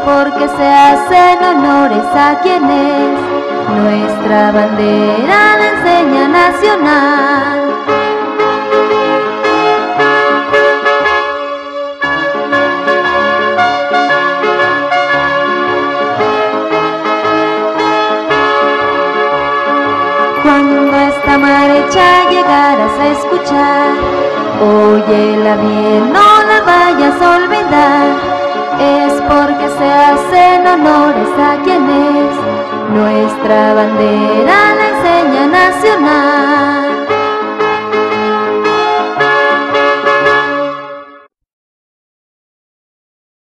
porque se hacen honores a quien es nuestra bandera, la enseña nacional. Cuando esta marcha llegaras a escuchar, óyela bien, no la vayas a olvidar. Es porque se hacen honores a quien es nuestra bandera, la enseña nacional.